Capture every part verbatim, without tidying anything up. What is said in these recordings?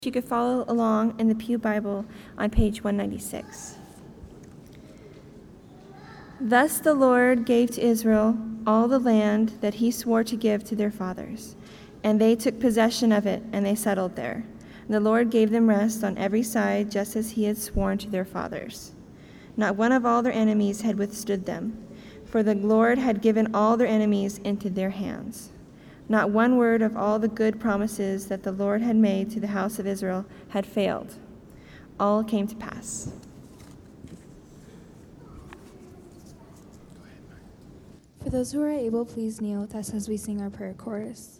You could follow along in the Pew Bible on page one ninety-six. Thus the Lord gave to Israel all the land that he swore to give to their fathers, and they took possession of it, and they settled there. And the Lord gave them rest on every side, just as he had sworn to their fathers. Not one of all their enemies had withstood them, for the Lord had given all their enemies into their hands. Not one word of all the good promises that the Lord had made to the house of Israel had failed. All came to pass. For those who are able, please kneel with us as we sing our prayer chorus.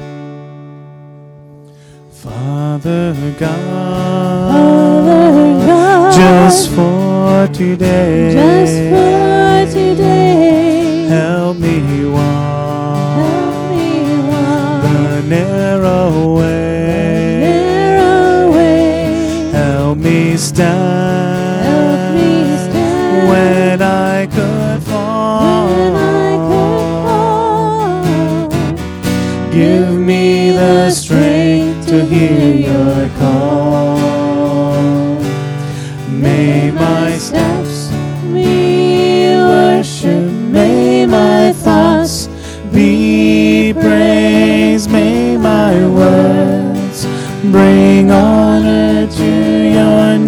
Father God, Father God, just for today, just for today, help me walk, help me walk the narrow way, the narrow way, help me stand, help me stand when I could fall, when I could fall. give me the strength to hear your call. May my steps be worship, may my thoughts be praise, may my words bring honor to your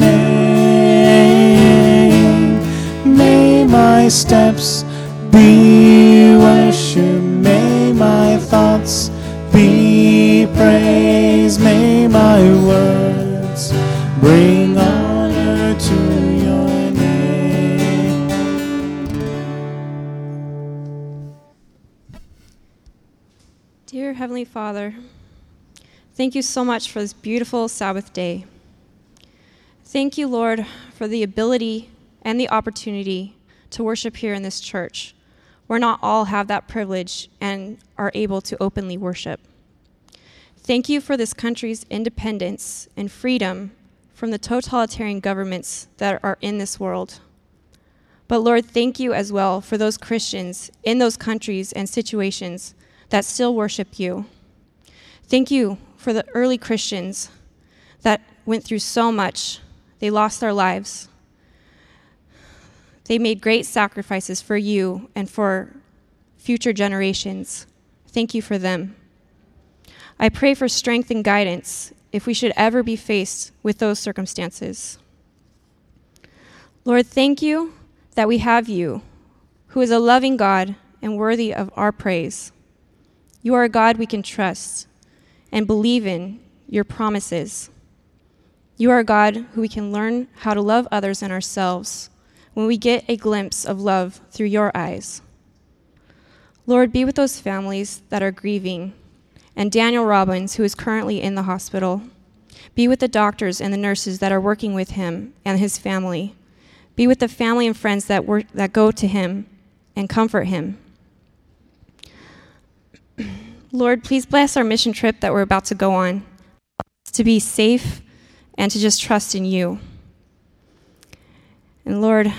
name. May my steps be worship, may my thoughts be praise, may my words bring honor to your name. Dear Heavenly Father, thank you so much for this beautiful Sabbath day. Thank you, Lord, for the ability and the opportunity to worship here in this church, where not all have that privilege and are able to openly worship. Thank you for this country's independence and freedom from the totalitarian governments that are in this world. But Lord, thank you as well for those Christians in those countries and situations that still worship you. Thank you for the early Christians that went through so much. They lost their lives. They made great sacrifices for you and for future generations. Thank you for them. I pray for strength and guidance if we should ever be faced with those circumstances. Lord, thank you that we have you, who is a loving God and worthy of our praise. You are a God we can trust and believe in your promises. You are a God who we can learn how to love others and ourselves when we get a glimpse of love through your eyes. Lord, be with those families that are grieving, and Daniel Robbins, who is currently in the hospital. Be with the doctors and the nurses that are working with him and his family. Be with the family and friends that work, that go to him and comfort him. Lord, please bless our mission trip that we're about to go on, to be safe and to just trust in you. And Lord,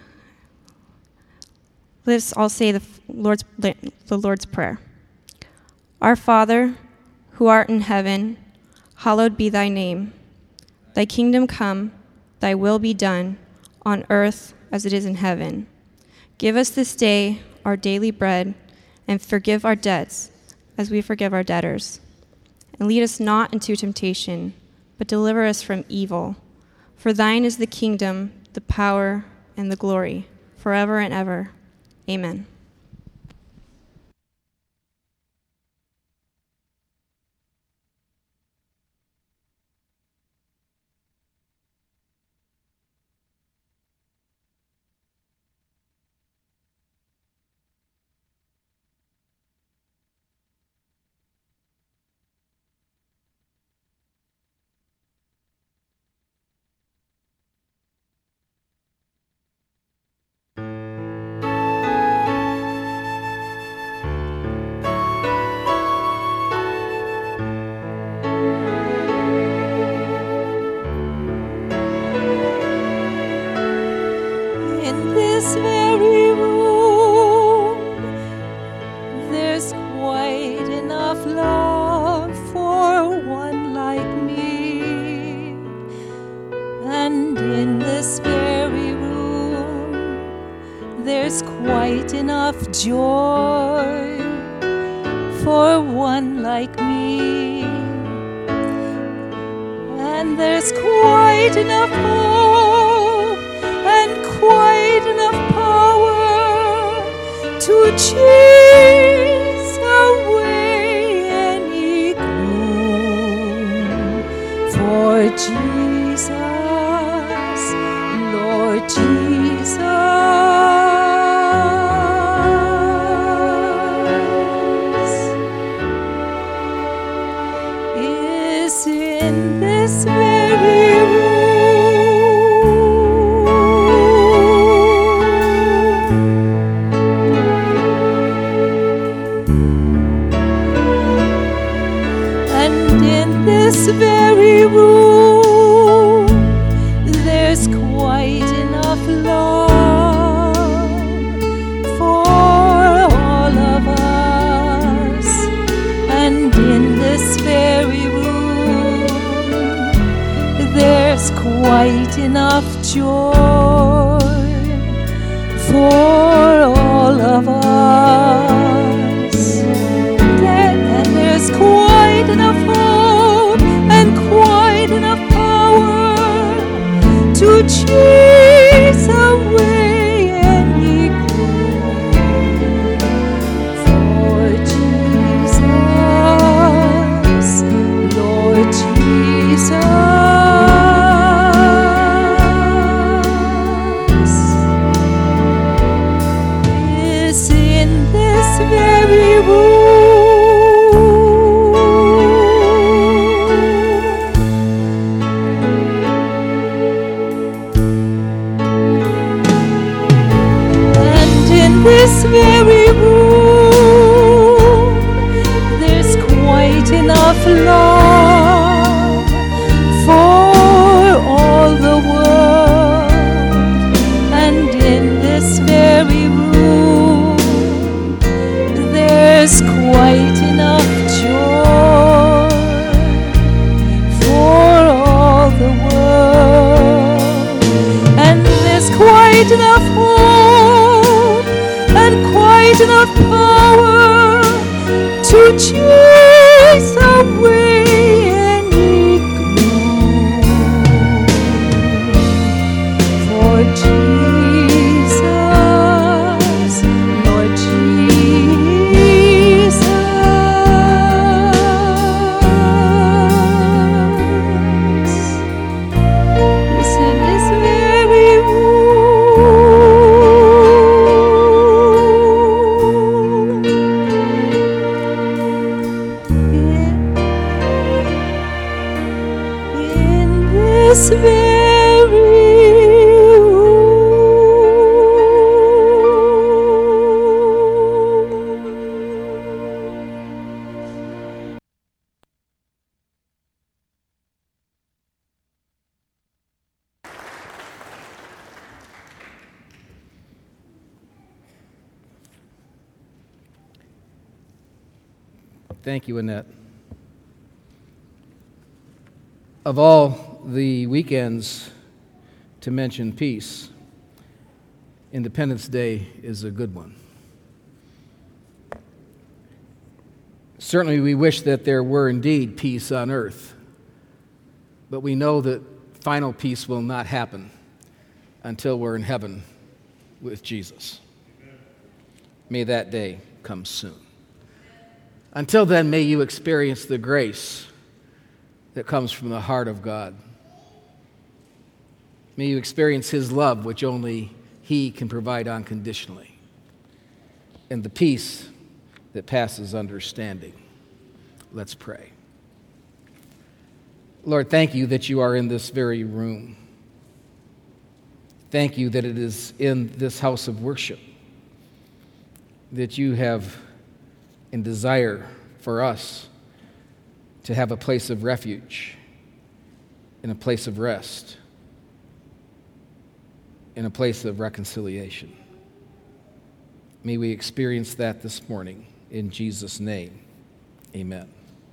let's all say the Lord's, the Lord's Prayer. Our Father, who art in heaven, hallowed be thy name. Thy kingdom come, thy will be done, on earth as it is in heaven. Give us this day our daily bread, and forgive our debts as we forgive our debtors. And lead us not into temptation, but deliver us from evil. For thine is the kingdom, the power, and the glory, forever and ever. Amen. there's quite enough joy for one like me, and there's quite enough hope and quite enough power to chase away any gloom. For Jesus, Lord Jesus, is in this very room, and in this very room there's quite enough love for all of us, and in this very room there's quite enough joy for all of us. There, and there's quite enough hope and quite enough power to chase away any gloom. For Jesus, Lord Jesus, is in this very room. And in this very room there's quite enough love for all the world, and in this very room there's quite enough joy for all the world, and there's quite enough hope and quite enough power to chase away any gloom. For Jesus, Lord Jesus, is in this very room. In this very room. Thank you, Annette. Of all the weekends to mention peace, Independence Day is a good one. Certainly we wish that there were indeed peace on earth, but we know that final peace will not happen until we're in heaven with Jesus. May that day come soon. Until then, may you experience the grace that comes from the heart of God. May you experience His love, which only He can provide unconditionally, and the peace that passes understanding. Let's pray. Lord, thank you that you are in this very room. Thank you that it is in this house of worship that you have and desire for us to have a place of refuge and a place of rest and a place of reconciliation. May we experience that this morning in Jesus' name. Amen.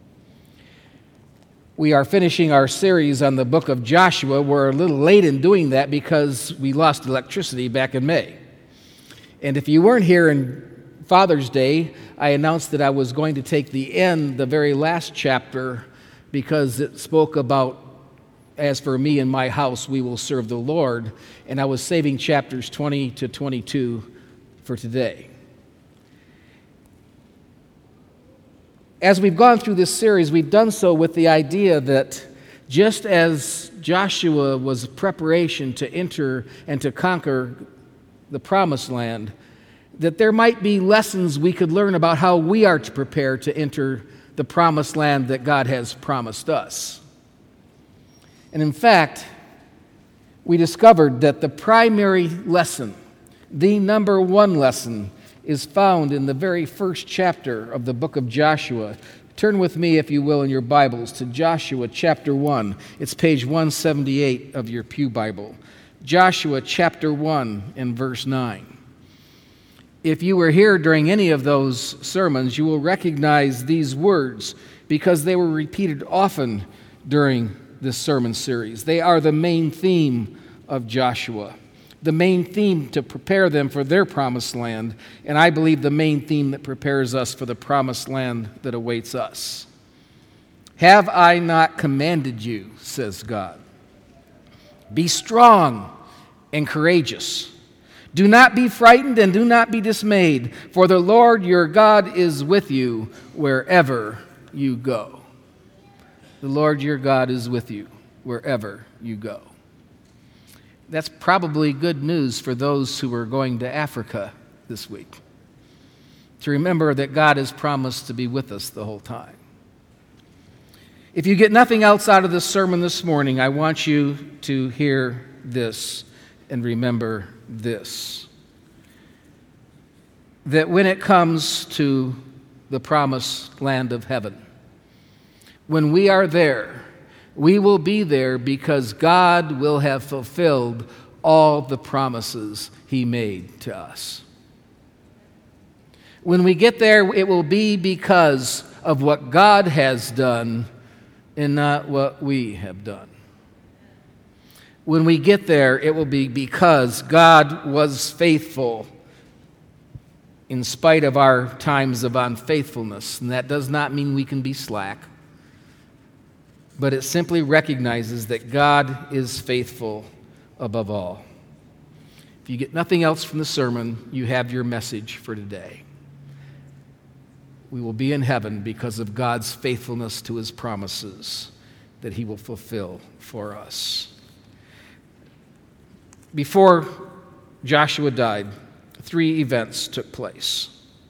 We are finishing our series on the book of Joshua. We're a little late in doing that because we lost electricity back in May. And if you weren't here in Father's Day, I announced that I was going to take the end, the very last chapter, because it spoke about, as for me and my house, we will serve the Lord. And I was saving chapters twenty to twenty-two for today. As we've gone through this series, we've done so with the idea that just as Joshua was preparation to enter and to conquer the Promised Land, that there might be lessons we could learn about how we are to prepare to enter the Promised Land that God has promised us. And in fact, we discovered that the primary lesson, the number one lesson, is found in the very first chapter of the book of Joshua. Turn with me, if you will, in your Bibles to Joshua chapter one. It's page one seventy-eight of your Pew Bible. Joshua chapter one and verse nine. If you were here during any of those sermons, you will recognize these words because they were repeated often during this sermon series. They are the main theme of Joshua, the main theme to prepare them for their promised land, and I believe the main theme that prepares us for the promised land that awaits us. Have I not commanded you, says God? Be strong and courageous. Do not be frightened and do not be dismayed, for the Lord your God is with you wherever you go. The Lord your God is with you wherever you go. That's probably good news for those who are going to Africa this week, to remember that God has promised to be with us the whole time. If you get nothing else out of this sermon this morning, I want you to hear this and remember this: that when it comes to the promised land of heaven, when we are there, we will be there because God will have fulfilled all the promises He made to us. When we get there, it will be because of what God has done and not what we have done. When we get there, it will be because God was faithful in spite of our times of unfaithfulness. And that does not mean we can be slack, but it simply recognizes that God is faithful above all. If you get nothing else from the sermon, you have your message for today. We will be in heaven because of God's faithfulness to His promises that He will fulfill for us. Before Joshua died, three events took place.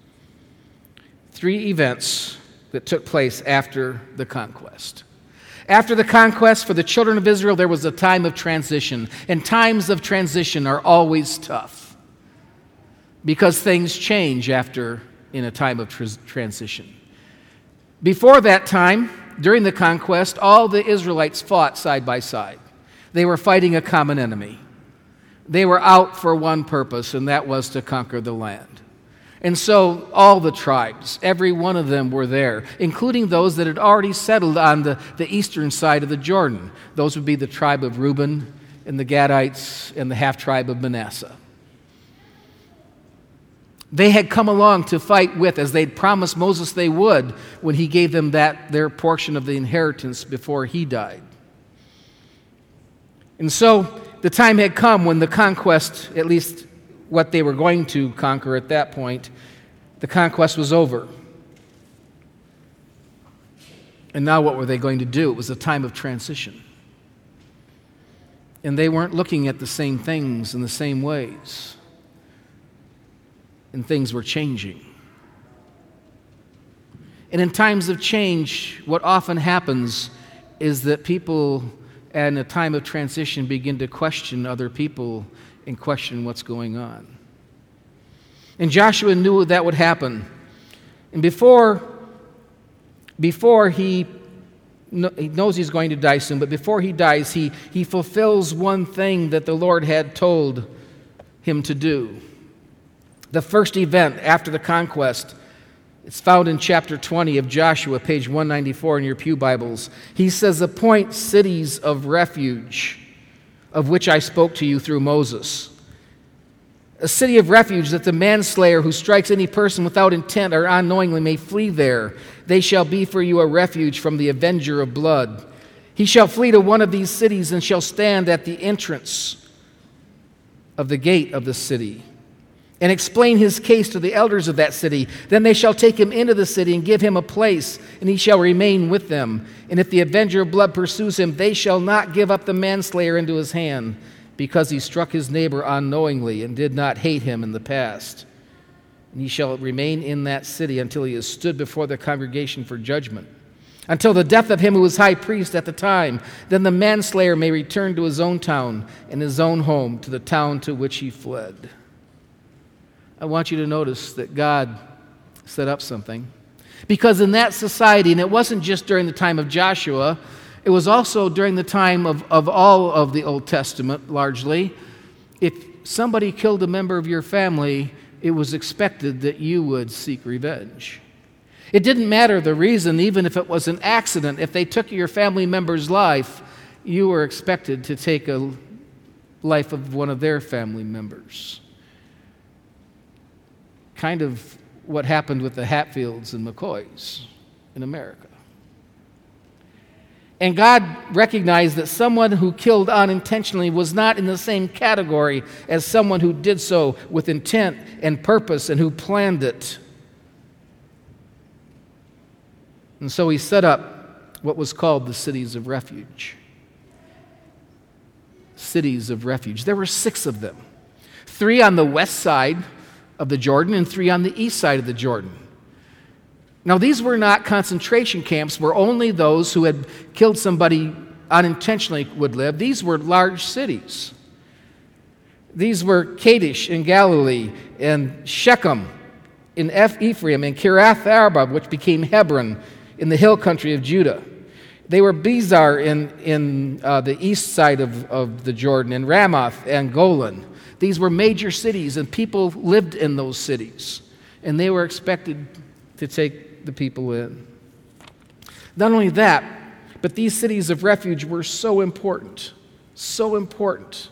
Three events that took place after the conquest. After the conquest for the children of Israel, there was a time of transition. And times of transition are always tough because things change after in a time of tr- transition. Before that time, during the conquest, all the Israelites fought side by side. They were fighting a common enemy. They were out for one purpose, and that was to conquer the land. And so all the tribes, every one of them were there, including those that had already settled on the, the eastern side of the Jordan. Those would be the tribe of Reuben and the Gadites and the half-tribe of Manasseh. They had come along to fight with, as they'd promised Moses they would, when he gave them that their portion of the inheritance before he died. And so the time had come when the conquest, at least what they were going to conquer at that point, the conquest was over. And now what were they going to do? It was a time of transition. And they weren't looking at the same things in the same ways. And things were changing. And in times of change, what often happens is that people, in a time of transition, begin to question other people and question what's going on. And Joshua knew that would happen. And before, before he, he knows he's going to die soon, but before he dies, he, he fulfills one thing that the Lord had told him to do. The first event after the conquest, it's found in chapter twenty of Joshua, page one ninety-four in your Pew Bibles. He says, "Appoint cities of refuge, of which I spoke to you through Moses." A city of refuge, that the manslayer who strikes any person without intent or unknowingly may flee there. They shall be for you a refuge from the avenger of blood. He shall flee to one of these cities and shall stand at the entrance of the gate of the city and explain his case to the elders of that city. Then they shall take him into the city and give him a place, and he shall remain with them. And if the avenger of blood pursues him, they shall not give up the manslayer into his hand, because he struck his neighbor unknowingly and did not hate him in the past. And he shall remain in that city until he has stood before the congregation for judgment, until the death of him who was high priest at the time. Then the manslayer may return to his own town and his own home, to the town to which he fled. I want you to notice that God set up something. Because in that society, and it wasn't just during the time of Joshua, it was also during the time of, of all of the Old Testament, largely. If somebody killed a member of your family, it was expected that you would seek revenge. It didn't matter the reason, even if it was an accident. If they took your family member's life, you were expected to take a life of one of their family members. Kind of what happened with the Hatfields and McCoys in America. And God recognized that someone who killed unintentionally was not in the same category as someone who did so with intent and purpose and who planned it. And so he set up what was called the cities of refuge. Cities of refuge. There were six of them. Three on the west side of the Jordan and three on the east side of the Jordan. Now, these were not concentration camps where only those who had killed somebody unintentionally would live. These were large cities. These were Kadesh in Galilee, and Shechem in Ephraim, and Kiriath Arba, which became Hebron in the hill country of Judah. They were Bezar in, in uh, the east side of, of the Jordan, and Ramoth and Golan. These were major cities, and people lived in those cities, and they were expected to take the people in. Not only that, but these cities of refuge were so important, so important,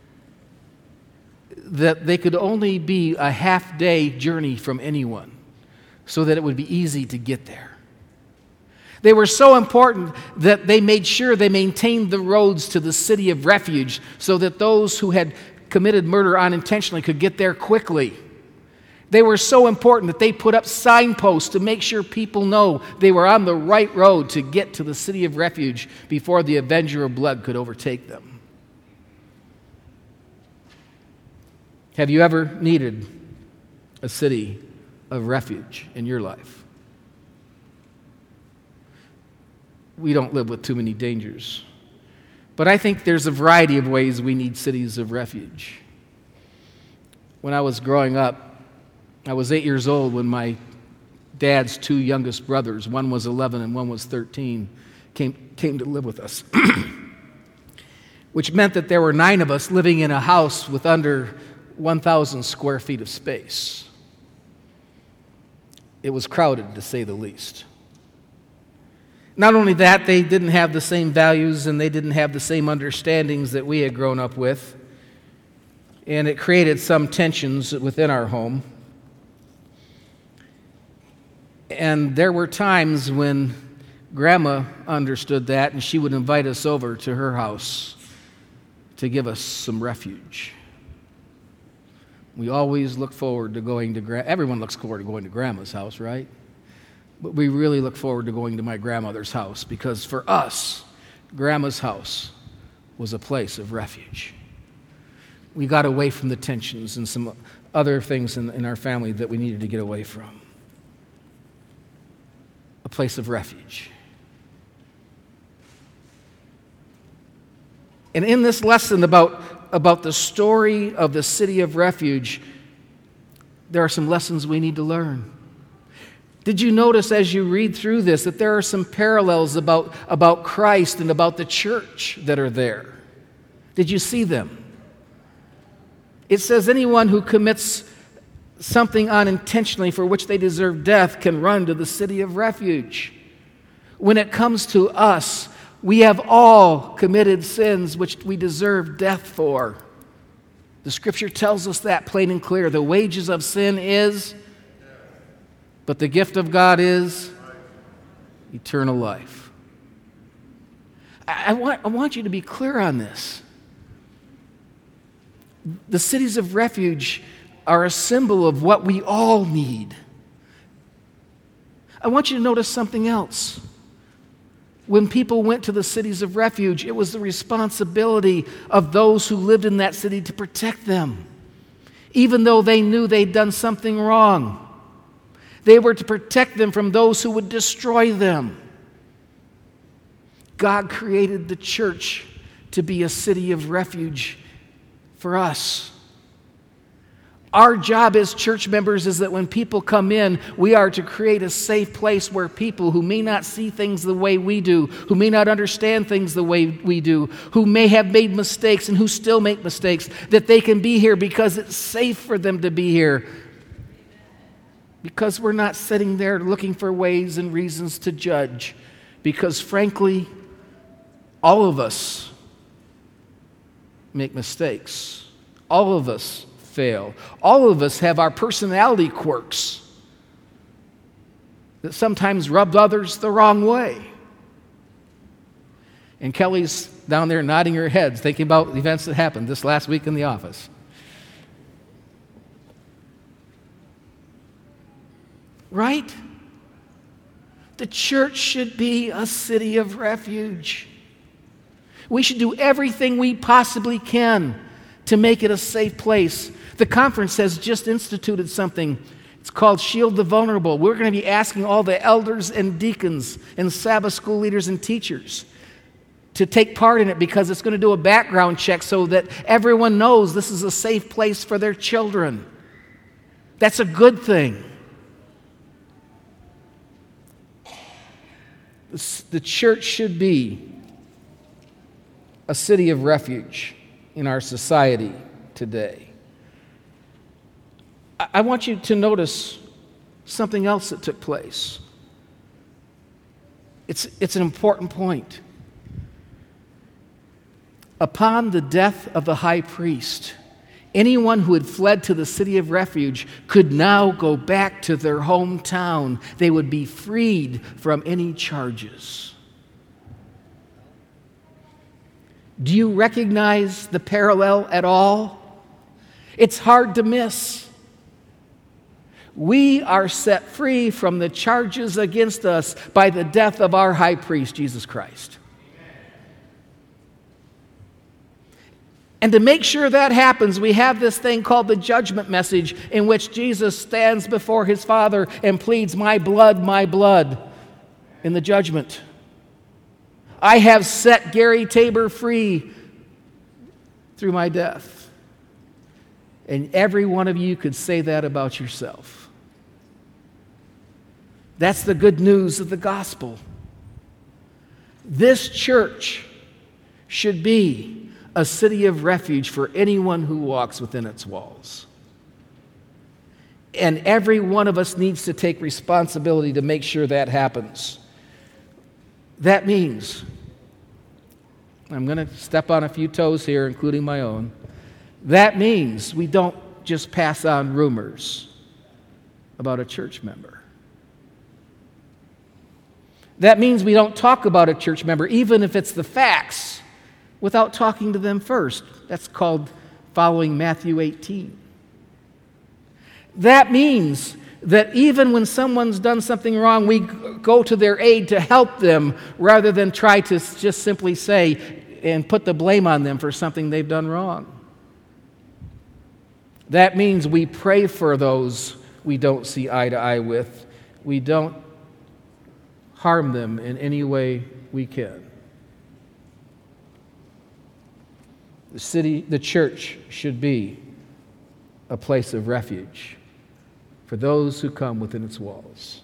that they could only be a half-day journey from anyone, so that it would be easy to get there. They were so important that they made sure they maintained the roads to the city of refuge so that those who had committed murder unintentionally could get there quickly. They were so important that they put up signposts to make sure people know they were on the right road to get to the city of refuge before the avenger of blood could overtake them. Have you ever needed a city of refuge in your life? We don't live with too many dangers. But I think there's a variety of ways we need cities of refuge. When I was growing up, I was eight years old when my dad's two youngest brothers, one was eleven and one was thirteen, came, came to live with us. Which meant that there were nine of us living in a house with under one thousand square feet of space. It was crowded, to say the least. Not only that, they didn't have the same values and they didn't have the same understandings that we had grown up with. And it created some tensions within our home. And there were times when Grandma understood that, and she would invite us over to her house to give us some refuge. We always look forward to going to Gra- everyone looks forward to going to Grandma's house, right? But we really look forward to going to my grandmother's house, because for us, Grandma's house was a place of refuge. We got away from the tensions and some other things in, in our family that we needed to get away from. A place of refuge. And in this lesson about, about the story of the city of refuge, there are some lessons we need to learn. Did you notice as you read through this that there are some parallels about, about Christ and about the church that are there? Did you see them? It says anyone who commits something unintentionally for which they deserve death can run to the city of refuge. When it comes to us, we have all committed sins which we deserve death for. The Scripture tells us that plain and clear. The wages of sin is, but the gift of God is eternal life. I, I, want, I want you to be clear on this. The cities of refuge are a symbol of what we all need. I want you to notice something else. When people went to the cities of refuge, it was the responsibility of those who lived in that city to protect them, even though they knew they'd done something wrong. They were to protect them from those who would destroy them. God created the church to be a city of refuge for us. Our job as church members is that when people come in, we are to create a safe place where people who may not see things the way we do, who may not understand things the way we do, who may have made mistakes and who still make mistakes, that they can be here because it's safe for them to be here. Because we're not sitting there looking for ways and reasons to judge. Because frankly, all of us make mistakes. All of us fail. All of us have our personality quirks that sometimes rub others the wrong way. And Kelly's down there nodding her head, thinking about the events that happened this last week in the office. Right? The church should be a city of refuge. We should do everything we possibly can to make it a safe place. The conference has just instituted something. It's called Shield the Vulnerable. We're going to be asking all the elders and deacons and Sabbath school leaders and teachers to take part in it because it's going to do a background check so that everyone knows this is a safe place for their children. That's a good thing. The church should be a city of refuge in our society today. I want you to notice something else that took place. It's, it's an important point. Upon the death of the high priest, anyone who had fled to the city of refuge could now go back to their hometown. They would be freed from any charges. Do you recognize the parallel at all? It's hard to miss. We are set free from the charges against us by the death of our high priest, Jesus Christ. And to make sure that happens, we have this thing called the judgment message, in which Jesus stands before his Father and pleads, "My blood, my blood," in the judgment. I have set Gary Tabor free through my death. And every one of you could say that about yourself. That's the good news of the gospel. This church should be a city of refuge for anyone who walks within its walls. And every one of us needs to take responsibility to make sure that happens. That means, I'm going to step on a few toes here, including my own. That means we don't just pass on rumors about a church member. That means we don't talk about a church member, even if it's the facts, without talking to them first. That's called following Matthew eighteen. That means that even when someone's done something wrong, we go to their aid to help them rather than try to just simply say and put the blame on them for something they've done wrong. That means we pray for those we don't see eye to eye with. We don't harm them in any way we can. The city, the church should be a place of refuge for those who come within its walls.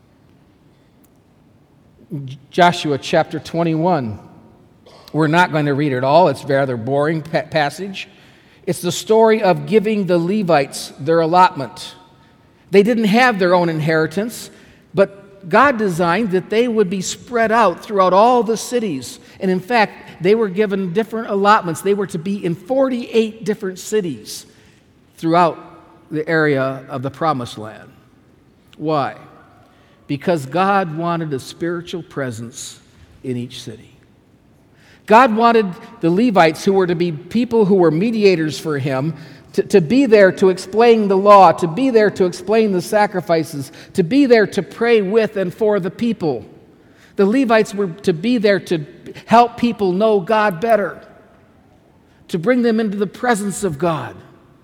Joshua chapter twenty-one. We're not going to read it all. It's a rather boring pa- passage. It's the story of giving the Levites their allotment. They didn't have their own inheritance, but God designed that they would be spread out throughout all the cities. And in fact, they were given different allotments. They were to be in forty-eight different cities throughout the area of the Promised Land. Why? Because God wanted a spiritual presence in each city. God wanted the Levites, who were to be people who were mediators for him, to, to be there to explain the law, to be there to explain the sacrifices, to be there to pray with and for the people. The Levites were to be there to help people know God better, to bring them into the presence of God.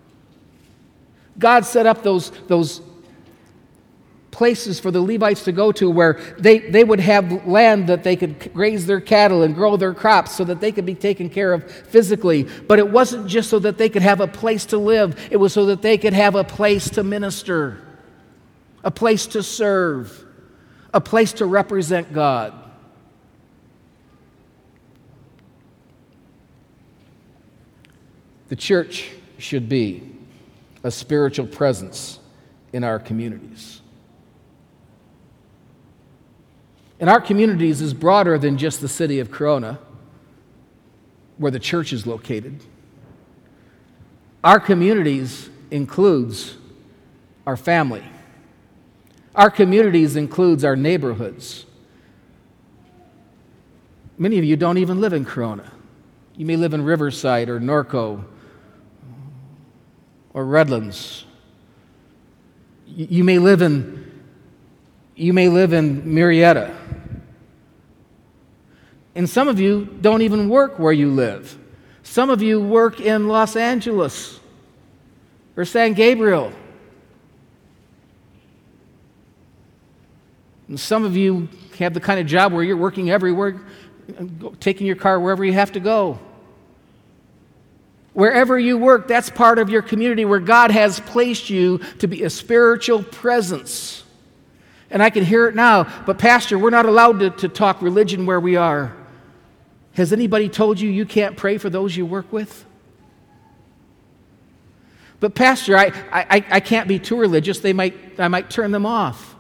God set up those, those places for the Levites to go to where they, they would have land that they could graze their cattle and grow their crops so that they could be taken care of physically. But it wasn't just so that they could have a place to live. It was so that they could have a place to minister, a place to serve, a place to represent God. The church should be a spiritual presence in our communities. And our communities is broader than just the city of Corona, where the church is located. Our communities includes our family. Our communities includes our neighborhoods. Many of you don't even live in Corona. You may live in Riverside or Norco or Redlands. You may live in you may live in Marietta. And some of you don't even work where you live. Some of you work in Los Angeles or San Gabriel. And some of you have the kind of job where you're working everywhere, taking your car wherever you have to go. Wherever you work, that's part of your community where God has placed you to be a spiritual presence. And I can hear it now, but Pastor, we're not allowed to, to talk religion where we are. Has anybody told you you can't pray for those you work with? But Pastor, I, I, I can't be too religious. They might, I might turn them off.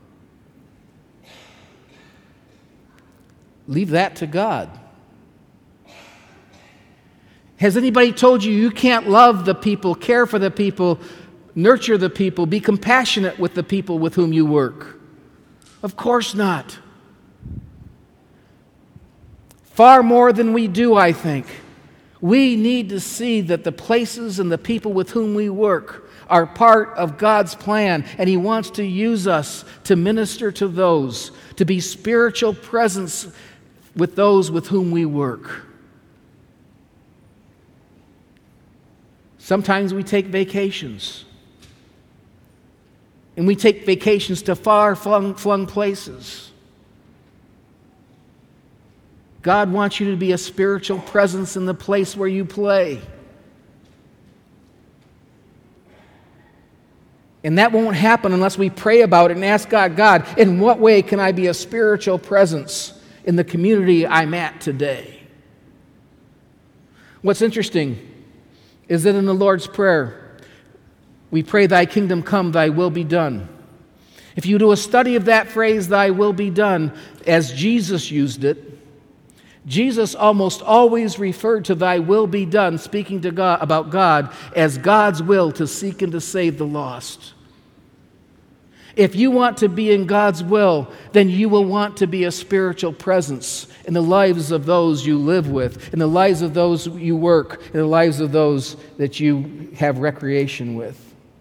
Leave that to God. Has anybody told you you can't love the people, care for the people, nurture the people, be compassionate with the people with whom you work? Of course not. Far more than we do, I think. We need to see that the places and the people with whom we work are part of God's plan, and He wants to use us to minister to those, to be spiritual presence with those with whom we work. Sometimes we take vacations. And we take vacations to far-flung flung places. God wants you to be a spiritual presence in the place where you play. And that won't happen unless we pray about it and ask God, God, in what way can I be a spiritual presence in the community I'm at today? What's interesting is that in the Lord's Prayer, we pray, thy kingdom come, thy will be done. If you do a study of that phrase, thy will be done, as Jesus used it, Jesus almost always referred to thy will be done, speaking to God about God, as God's will to seek and to save the lost. If you want to be in God's will, then you will want to be a spiritual presence in the lives of those you live with, in the lives of those you work, in the lives of those that you have recreation with.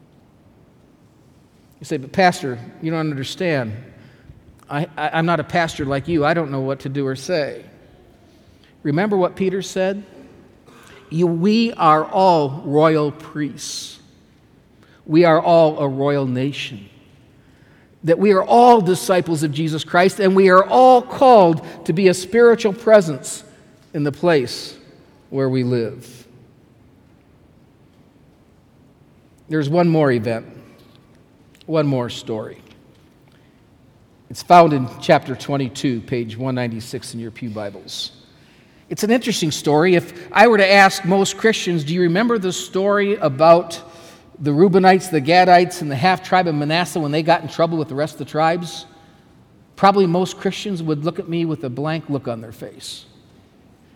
You say, but Pastor, you don't understand. I, I, I'm not a pastor like you. I don't know what to do or say. Remember what Peter said? You, we are all royal priests. We are all a royal nation. That we are all disciples of Jesus Christ, and we are all called to be a spiritual presence in the place where we live. There's one more event, one more story. It's found in chapter twenty-two, page one ninety-six in your pew Bibles. It's an interesting story. If I were to ask most Christians, do you remember the story about the Reubenites, the Gadites, and the half-tribe of Manasseh when they got in trouble with the rest of the tribes? Probably most Christians would look at me with a blank look on their face.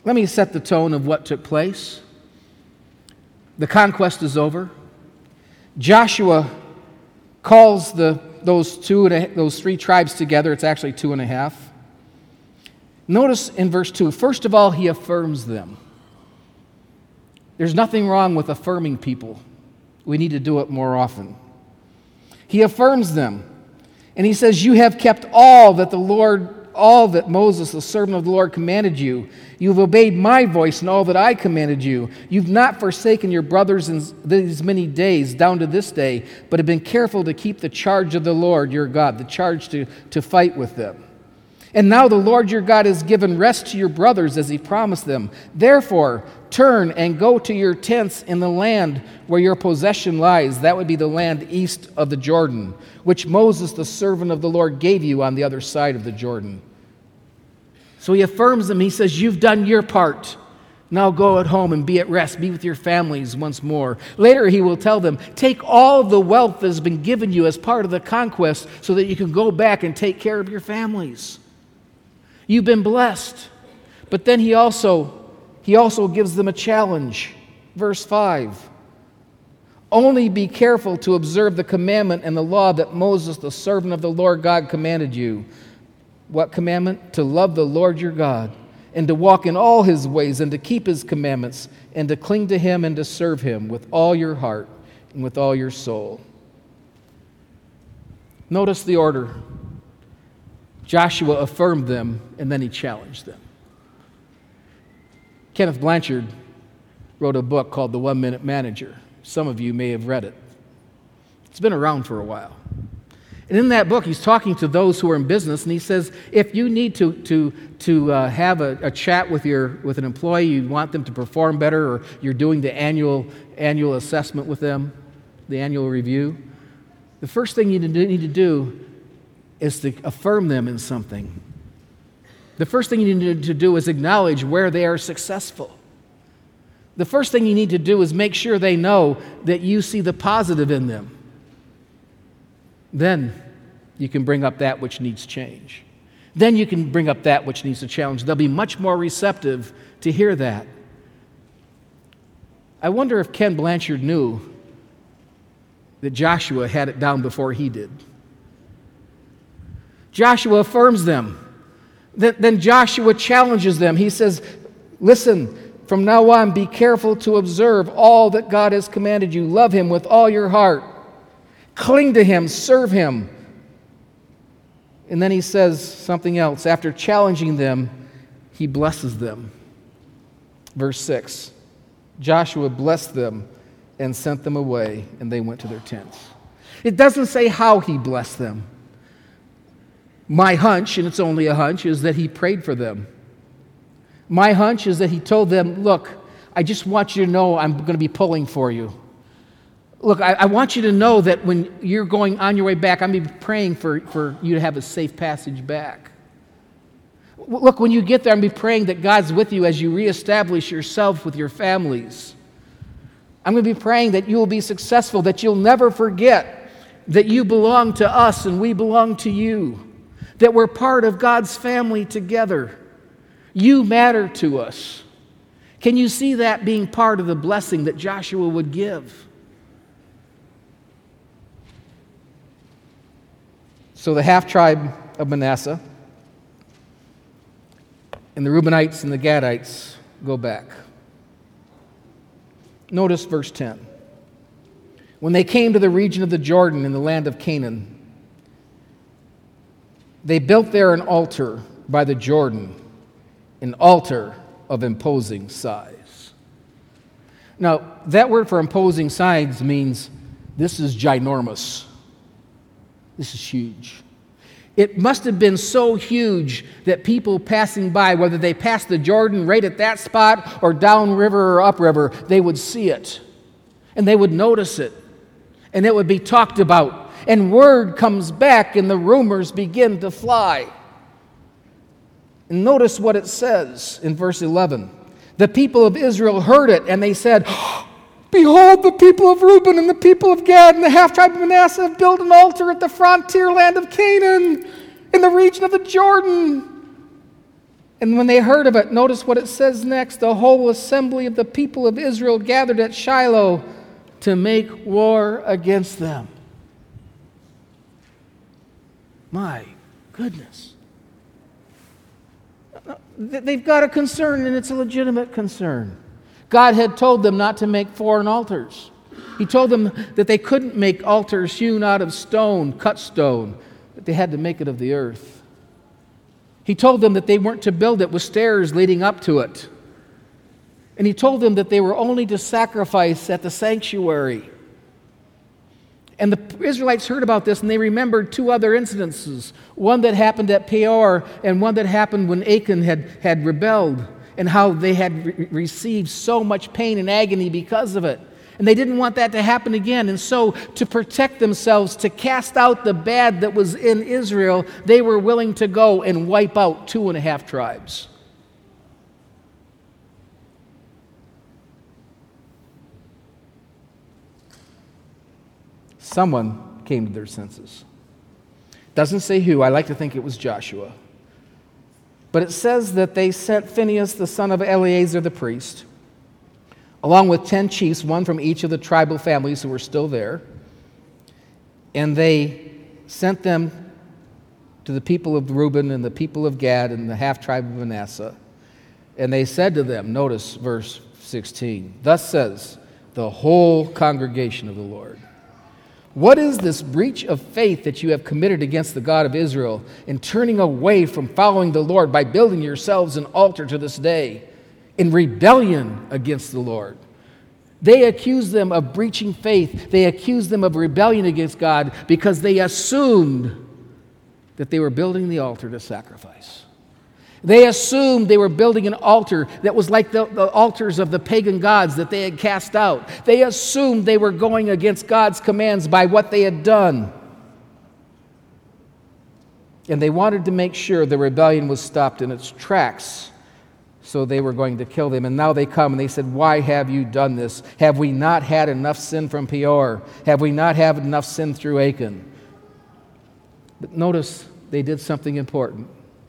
Let me set the tone of what took place. The conquest is over. Joshua calls the those two and a, those three tribes together. It's actually two and a half. Notice in verse two, first of all, he affirms them. There's nothing wrong with affirming people. We need to do it more often. He affirms them, and he says, "You have kept all that the Lord, all that Moses, the servant of the Lord, commanded you. You have obeyed my voice in all that I commanded you. You've not forsaken your brothers in these many days, down to this day, but have been careful to keep the charge of the Lord your God," the charge to, to fight with them. "And now the Lord your God has given rest to your brothers as he promised them. Therefore, turn and go to your tents in the land where your possession lies." That would be the land east of the Jordan, which Moses, the servant of the Lord, gave you on the other side of the Jordan. So he affirms them. He says, "You've done your part. Now go at home and be at rest. Be with your families once more." Later he will tell them, "Take all the wealth that has been given you as part of the conquest so that you can go back and take care of your families. You've been blessed." But then he also, he also gives them a challenge. Verse five. "Only be careful to observe the commandment and the law that Moses, the servant of the Lord God, commanded you." What commandment? "To love the Lord your God, and to walk in all his ways, and to keep his commandments, and to cling to him and to serve him with all your heart and with all your soul." Notice the order. Joshua affirmed them, and then he challenged them. Kenneth Blanchard wrote a book called The One Minute Manager. Some of you may have read it. It's been around for a while. And in that book, he's talking to those who are in business, and he says, if you need to, to, to uh, have a, a chat with, your, with an employee, you want them to perform better, or you're doing the annual, annual assessment with them, the annual review, the first thing you need to do is to affirm them in something. The first thing you need to do is acknowledge where they are successful. The first thing you need to do is make sure they know that you see the positive in them. Then you can bring up that which needs change. Then you can bring up that which needs a challenge. They'll be much more receptive to hear that. I wonder if Ken Blanchard knew that Joshua had it down before he did. Joshua affirms them. Then Joshua challenges them. He says, listen, from now on, be careful to observe all that God has commanded you. Love him with all your heart. Cling to him, serve him. And then he says something else. After challenging them, he blesses them. Verse six, Joshua blessed them and sent them away, and they went to their tents. It doesn't say how he blessed them. My hunch, and it's only a hunch, is that he prayed for them. My hunch is that he told them, look, I just want you to know I'm going to be pulling for you. Look, I, I want you to know that when you're going on your way back, I'm going to be praying for, for you to have a safe passage back. Look, when you get there, I'm going to be praying that God's with you as you reestablish yourself with your families. I'm going to be praying that you will be successful, that you'll never forget that you belong to us and we belong to you, that we're part of God's family together. You matter to us. Can you see that being part of the blessing that Joshua would give? So the half-tribe of Manasseh and the Reubenites and the Gadites go back. Notice verse ten. When they came to the region of the Jordan in the land of Canaan, they built there an altar by the Jordan, an altar of imposing size. Now, that word for imposing size means this is ginormous. This is huge. It must have been so huge that people passing by, whether they passed the Jordan right at that spot or downriver or upriver, they would see it. And they would notice it. And it would be talked about. And word comes back and the rumors begin to fly. And notice what it says in verse eleven. The people of Israel heard it and they said, behold, the people of Reuben and the people of Gad and the half-tribe of Manasseh have built an altar at the frontier land of Canaan in the region of the Jordan. And when they heard of it, notice what it says next. The whole assembly of the people of Israel gathered at Shiloh to make war against them. My goodness. They've got a concern, and it's a legitimate concern. God had told them not to make foreign altars. He told them that they couldn't make altars hewn out of stone, cut stone, but they had to make it of the earth. He told them that they weren't to build it with stairs leading up to it. And he told them that they were only to sacrifice at the sanctuary. And the Israelites heard about this, and they remembered two other incidences. One that happened at Peor, and one that happened when Achan had, had rebelled, and how they had re- received so much pain and agony because of it. And they didn't want that to happen again. And so, to protect themselves, to cast out the bad that was in Israel, they were willing to go and wipe out two and a half tribes. Someone came to their senses. Doesn't say who. I like to think it was Joshua. But it says that they sent Phinehas, the son of Eleazar the priest, along with ten chiefs, one from each of the tribal families who were still there. And they sent them to the people of Reuben and the people of Gad and the half-tribe of Manasseh. And they said to them, notice verse sixteen, thus says the whole congregation of the Lord, what is this breach of faith that you have committed against the God of Israel in turning away from following the Lord by building yourselves an altar to this day in rebellion against the Lord? They accuse them of breaching faith. They accuse them of rebellion against God because they assumed that they were building the altar to sacrifice. They assumed they were building an altar that was like the, the altars of the pagan gods that they had cast out. They assumed they were going against God's commands by what they had done. And they wanted to make sure the rebellion was stopped in its tracks, so they were going to kill them. And now they come and they said, why have you done this? Have we not had enough sin from Peor? Have we not had enough sin through Achan? But notice they did something important.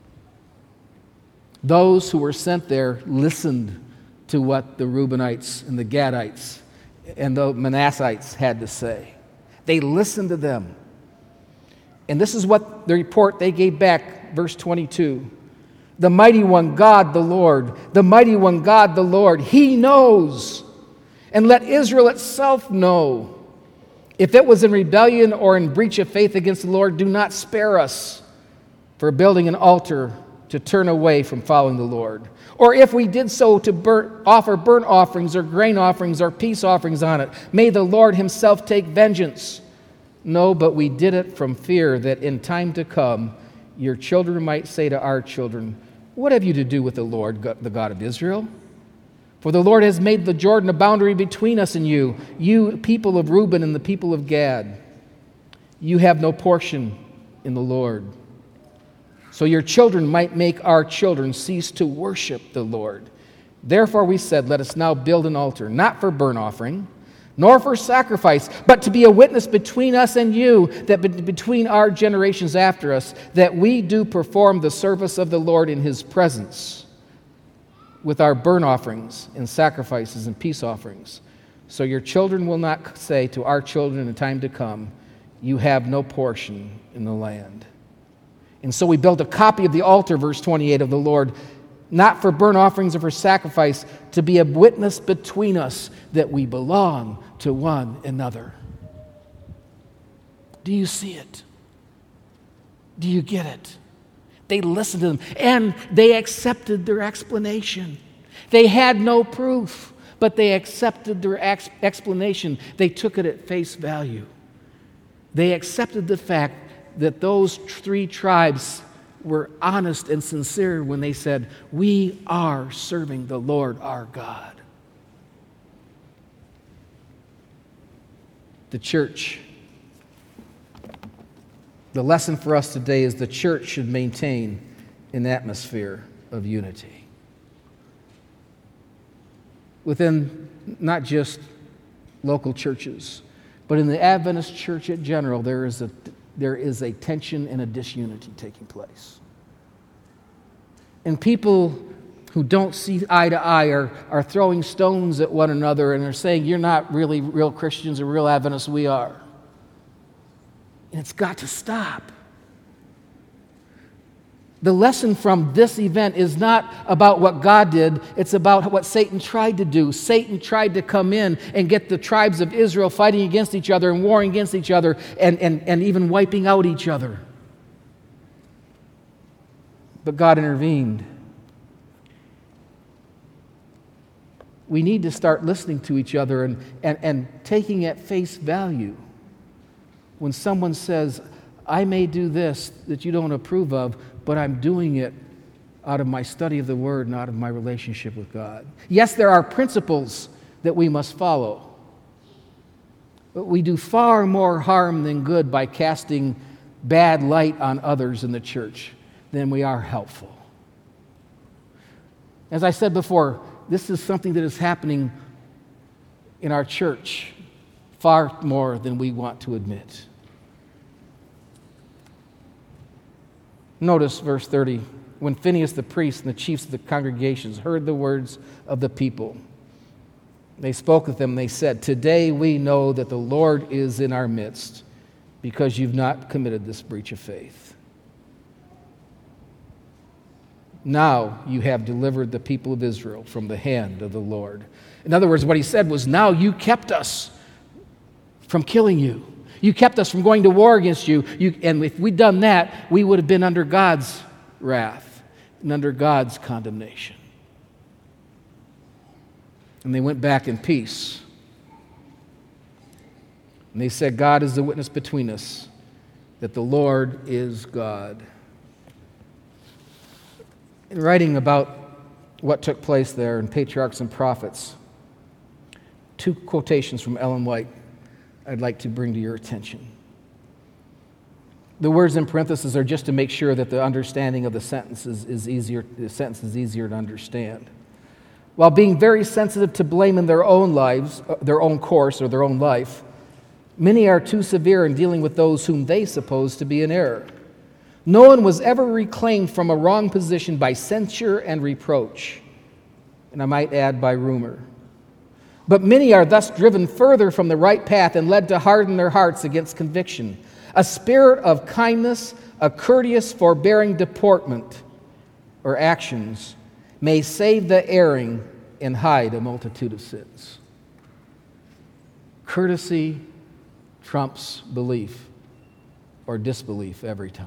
Those who were sent there listened to what the Reubenites and the Gadites and the Manassites had to say. They listened to them. And this is what the report they gave back, verse twenty-two. The mighty one, God the Lord, the mighty one, God the Lord, He knows. And let Israel itself know. If it was in rebellion or in breach of faith against the Lord, do not spare us for building an altar to turn away from following the Lord. Or if we did so to burn, offer burnt offerings or grain offerings or peace offerings on it, may the Lord Himself take vengeance. No, but we did it from fear that in time to come, your children might say to our children, what have you to do with the Lord, the God of Israel? For the Lord has made the Jordan a boundary between us and you, you people of Reuben and the people of Gad. You have no portion in the Lord. So your children might make our children cease to worship the Lord. Therefore we said, let us now build an altar, not for burnt offering, nor for sacrifice, but to be a witness between us and you, that be- between our generations after us, that we do perform the service of the Lord in His presence with our burnt offerings and sacrifices and peace offerings. So your children will not say to our children in time to come, you have no portion in the land. And so we built a copy of the altar, verse twenty-eight, of the Lord, not for burnt offerings or for sacrifice, to be a witness between us that we belong to one another. Do you see it? Do you get it? They listened to them, and they accepted their explanation. They had no proof, but they accepted their ex- explanation. They took it at face value. They accepted the fact that those three tribes were honest and sincere when they said, we are serving the Lord our God. The church. The lesson for us today is the church should maintain an atmosphere of unity. Within not just local churches, but in the Adventist church in general, there is a There is a tension and a disunity taking place. And people who don't see eye to eye are, are throwing stones at one another and are saying, you're not really real Christians or real Adventists, we are. And it's got to stop. The lesson from this event is not about what God did, it's about what Satan tried to do. Satan tried to come in and get the tribes of Israel fighting against each other and warring against each other and, and, and even wiping out each other. But God intervened. We need to start listening to each other and, and, and taking at face value. When someone says, I may do this that you don't approve of, but I'm doing it out of my study of the Word and out of my relationship with God. Yes, there are principles that we must follow, but we do far more harm than good by casting bad light on others in the church than we are helpful. As I said before, this is something that is happening in our church far more than we want to admit. Notice verse thirty. When Phinehas the priest and the chiefs of the congregations heard the words of the people, they spoke with them. They said, today we know that the Lord is in our midst because you've not committed this breach of faith. Now you have delivered the people of Israel from the hand of the Lord. In other words, what he said was, now you kept us from killing you. You kept us from going to war against you. you. And if we'd done that, we would have been under God's wrath and under God's condemnation. And they went back in peace. And they said, God is the witness between us, that the Lord is God. In writing about what took place there in Patriarchs and Prophets, two quotations from Ellen White I'd like to bring to your attention. The words in parentheses are just to make sure that the understanding of the sentences is easier, the sentence is easier to understand. While being very sensitive to blame in their own lives, their own course or their own life, many are too severe in dealing with those whom they suppose to be in error. No one was ever reclaimed from a wrong position by censure and reproach, and I might add by rumor. But many are thus driven further from the right path and led to harden their hearts against conviction. A spirit of kindness, a courteous, forbearing deportment or actions may save the erring and hide a multitude of sins. Courtesy trumps belief or disbelief every time.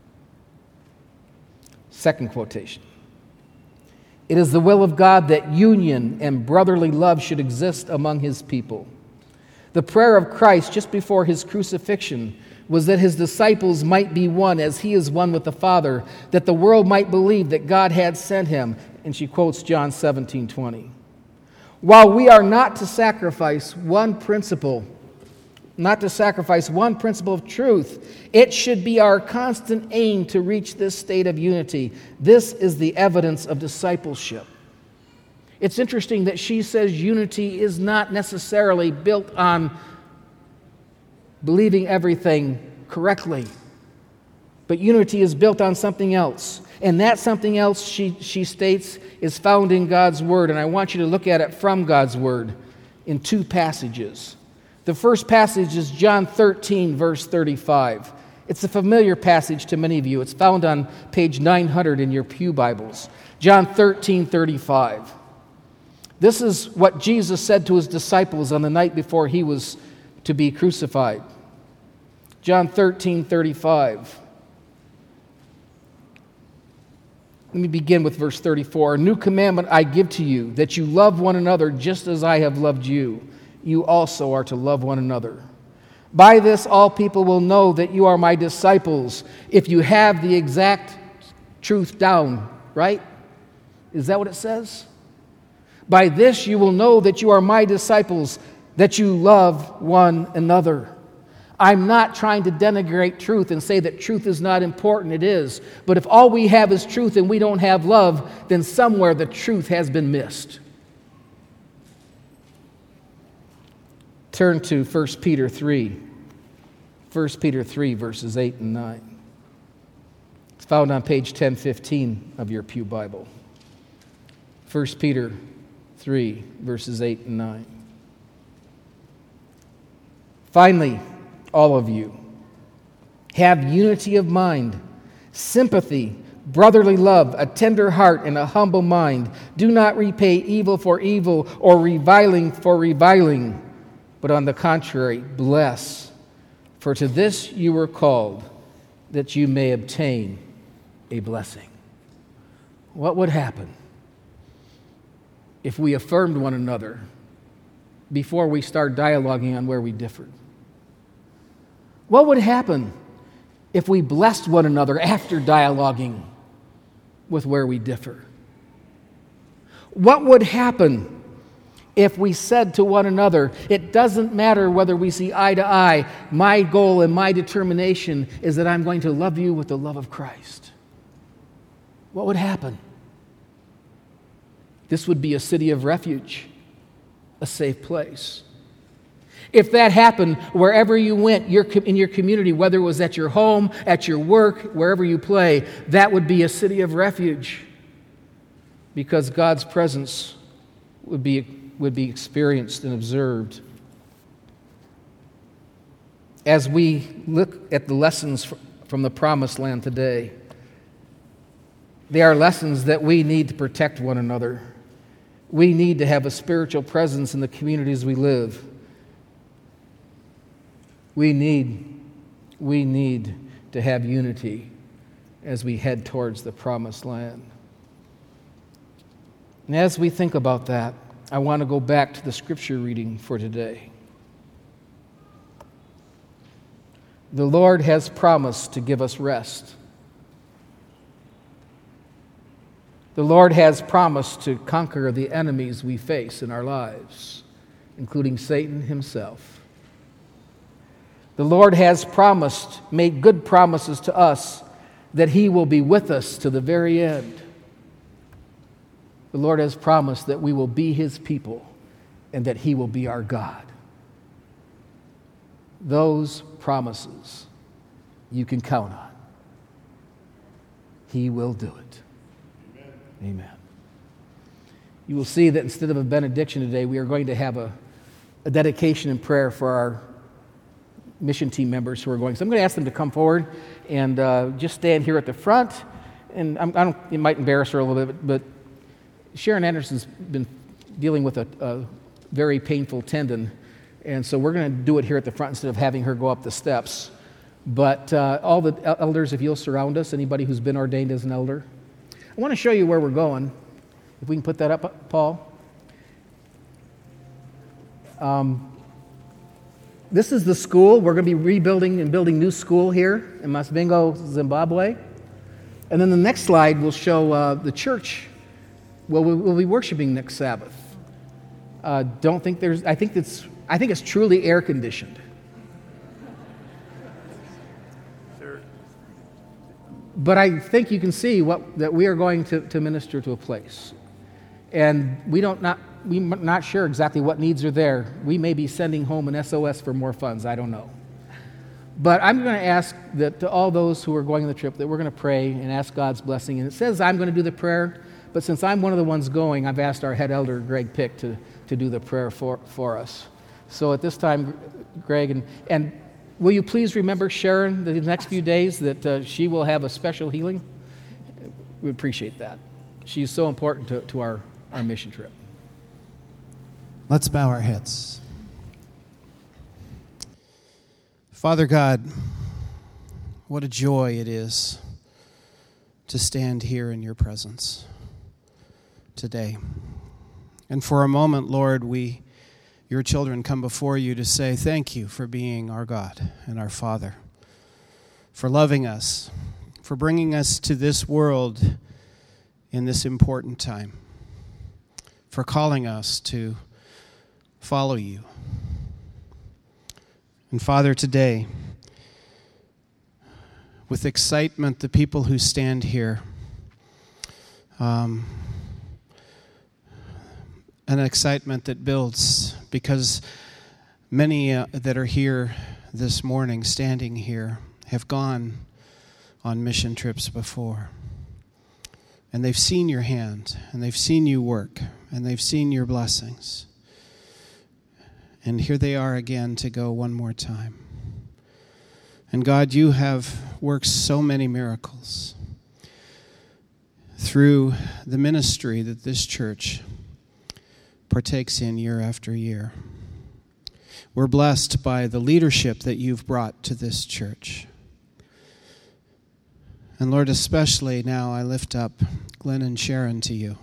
Second quotation. It is the will of God that union and brotherly love should exist among his people. The prayer of Christ just before his crucifixion was that his disciples might be one as he is one with the Father, that the world might believe that God had sent him. And she quotes John seventeen twenty. While we are not to sacrifice one principle, not to sacrifice one principle of truth, it should be our constant aim to reach this state of unity. This is the evidence of discipleship. It's interesting that she says unity is not necessarily built on believing everything correctly, but unity is built on something else. And that something else, she, she states, is found in God's Word. And I want you to look at it from God's Word in two passages. The first passage is John thirteen, verse thirty-five. It's a familiar passage to many of you. It's found on page nine hundred in your pew Bibles. John thirteen, thirty-five. This is what Jesus said to his disciples on the night before he was to be crucified. John thirteen, thirty-five. Let me begin with verse thirty-four. A new commandment I give to you, that you love one another just as I have loved you. You also are to love one another. By this all people will know that you are my disciples, if you have the exact truth down, right? Is that what it says? By this you will know that you are my disciples, that you love one another. I'm not trying to denigrate truth and say that truth is not important. It is. But if all we have is truth and we don't have love, then somewhere the truth has been missed. Turn to First Peter three. First Peter three, verses eight and nine. It's found on page ten fifteen of your Pew Bible. First Peter three, verses eight and nine. Finally, all of you, have unity of mind, sympathy, brotherly love, a tender heart, and a humble mind. Do not repay evil for evil or reviling for reviling, but on the contrary, bless. For to this you were called, that you may obtain a blessing. What would happen if we affirmed one another before we start dialoguing on where we differed? What would happen if we blessed one another after dialoguing with where we differ? What would happen if we said to one another, it doesn't matter whether we see eye to eye, my goal and my determination is that I'm going to love you with the love of Christ? What would happen? This would be a city of refuge, a safe place. If that happened wherever you went your, in your community, whether it was at your home, at your work, wherever you play, that would be a city of refuge, because God's presence would be, would be experienced and observed. As we look at the lessons from the Promised Land today, they are lessons that we need to protect one another. We need to have a spiritual presence in the communities we live. We need, we need to have unity as we head towards the Promised Land. And as we think about that, I want to go back to the scripture reading for today. The Lord has promised to give us rest. The Lord has promised to conquer the enemies we face in our lives, including Satan himself. The Lord has promised, made good promises to us, that He will be with us to the very end. The Lord has promised that we will be His people and that He will be our God. Those promises you can count on. He will do it. Amen. Amen. You will see that instead of a benediction today, we are going to have a, a dedication and prayer for our mission team members who are going. So I'm going to ask them to come forward and uh, just stand here at the front. And I'm, I don't, it might embarrass her a little bit, but Sharon Anderson's been dealing with a, a very painful tendon, and so we're going to do it here at the front instead of having her go up the steps. But uh, all the elders, if you'll surround us, anybody who's been ordained as an elder. I want to show you where we're going. If we can put that up, Paul. Um, This is the school. We're going to be rebuilding and building new school here in Masvingo, Zimbabwe. And then the next slide will show uh, the church. Well, we'll be worshiping next Sabbath. Uh, don't think there's. I think it's. I think it's truly air conditioned. Sure. But I think you can see what that we are going to, to minister to a place, and we don't not. We're not sure exactly what needs are there. We may be sending home an S O S for more funds. I don't know. But I'm going to ask that to all those who are going on the trip that we're going to pray and ask God's blessing. And it says I'm going to do the prayer, but since I'm one of the ones going, I've asked our head elder, Greg Pick, to, to do the prayer for, for us. So at this time, Greg, and, and will you please remember Sharon the next few days that uh, she will have a special healing? We appreciate that. She's so important to, to our, our mission trip. Let's bow our heads. Father God, what a joy it is to stand here in your presence today. And for a moment, Lord, we, your children, come before you to say thank you for being our God and our Father, for loving us, for bringing us to this world in this important time, for calling us to follow you. And Father, today, with excitement, the people who stand here, um, an excitement that builds because many uh, that are here this morning, standing here, have gone on mission trips before. And they've seen your hand, and they've seen you work, and they've seen your blessings. And here they are again to go one more time. And God, you have worked so many miracles through the ministry that this church partakes in year after year. We're blessed by the leadership that you've brought to this church. And Lord, especially now I lift up Glenn and Sharon to you.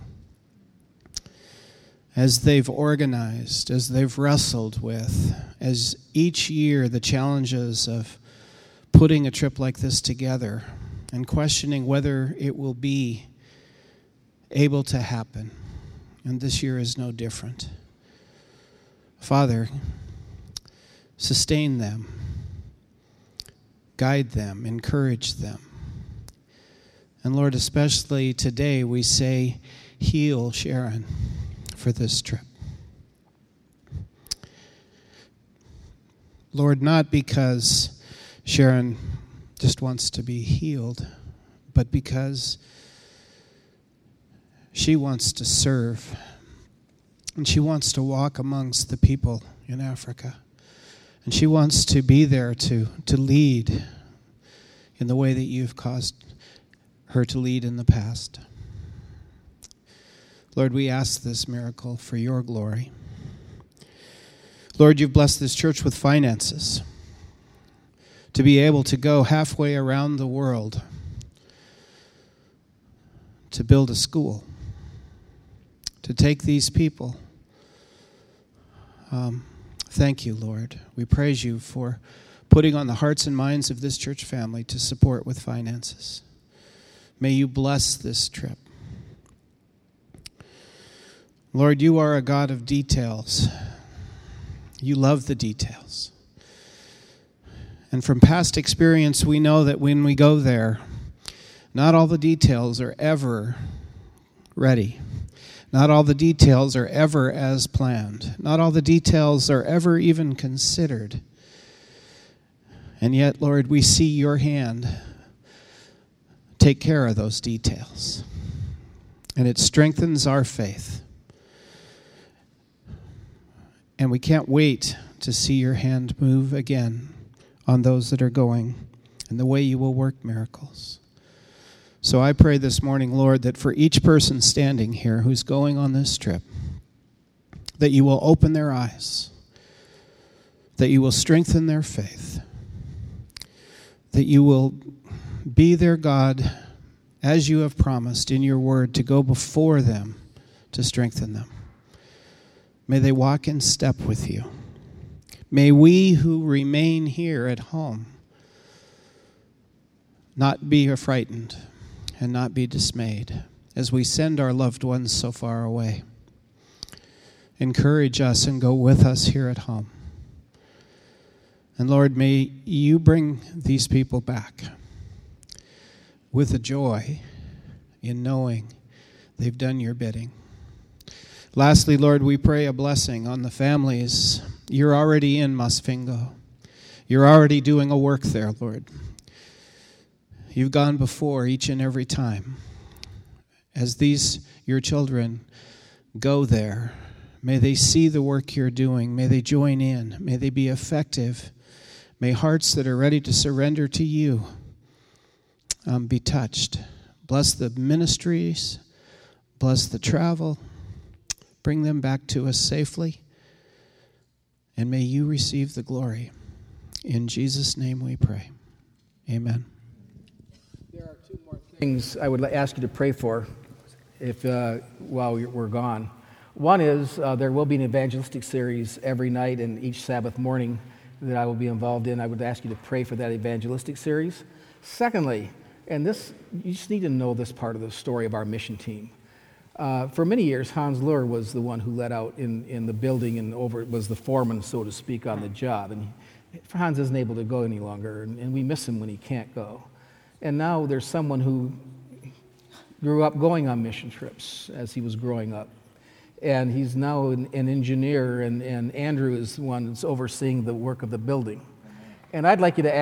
As they've organized, as they've wrestled with, as each year the challenges of putting a trip like this together and questioning whether it will be able to happen. And this year is no different. Father, sustain them, guide them, encourage them. And Lord, especially today we say, heal Sharon for this trip. Lord, not because Sharon just wants to be healed, but because she wants to serve, and she wants to walk amongst the people in Africa, and she wants to be there to, to lead in the way that you've caused her to lead in the past. Lord, we ask this miracle for your glory. Lord, you've blessed this church with finances to be able to go halfway around the world to build a school, to take these people. Um, thank you, Lord. We praise you for putting on the hearts and minds of this church family to support with finances. May you bless this trip. Lord, you are a God of details. You love the details. And from past experience, we know that when we go there, not all the details are ever ready. Not all the details are ever as planned. Not all the details are ever even considered. And yet, Lord, we see your hand take care of those details. And it strengthens our faith. And we can't wait to see your hand move again on those that are going and the way you will work miracles. So I pray this morning, Lord, that for each person standing here who's going on this trip, that you will open their eyes, that you will strengthen their faith, that you will be their God as you have promised in your word to go before them to strengthen them. May they walk in step with you. May we who remain here at home not be frightened and not be dismayed as we send our loved ones so far away. Encourage us and go with us here at home. And Lord, may you bring these people back with a joy in knowing they've done your bidding. Lastly, Lord, we pray a blessing on the families. You're already in Masvingo. You're already doing a work there, Lord. You've gone before each and every time. As these, your children, go there, may they see the work you're doing. May they join in. May they be effective. May hearts that are ready to surrender to you um, be touched. Bless the ministries. Bless the travel. Bring them back to us safely. And may you receive the glory. In Jesus' name we pray. Amen. There are two more things I would ask you to pray for if uh, while we're gone. One is uh, there will be an evangelistic series every night and each Sabbath morning that I will be involved in. I would ask you to pray for that evangelistic series. Secondly, and this you just need to know this part of the story of our mission team. Uh, for many years, Hans Luhr was the one who led out in, in the building and over was the foreman, so to speak, on the job. And Hans isn't able to go any longer, and, and we miss him when he can't go. And now there's someone who grew up going on mission trips as he was growing up. And he's now an, an engineer, and, and Andrew is the one that's overseeing the work of the building. And I'd like you to ask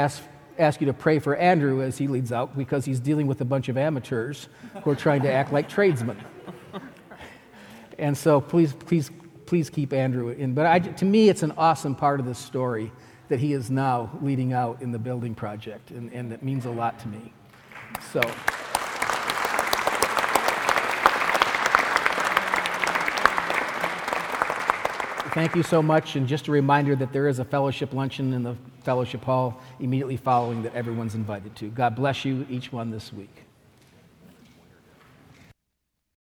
ask you to pray for Andrew as he leads out, because he's dealing with a bunch of amateurs who are trying to act like tradesmen. And so please, please, please keep Andrew in. But I, to me, it's an awesome part of this story that he is now leading out in the building project, and, and it means a lot to me. So. Thank you so much, and just a reminder that there is a fellowship luncheon in the fellowship hall immediately following that everyone's invited to. God bless you, each one this week.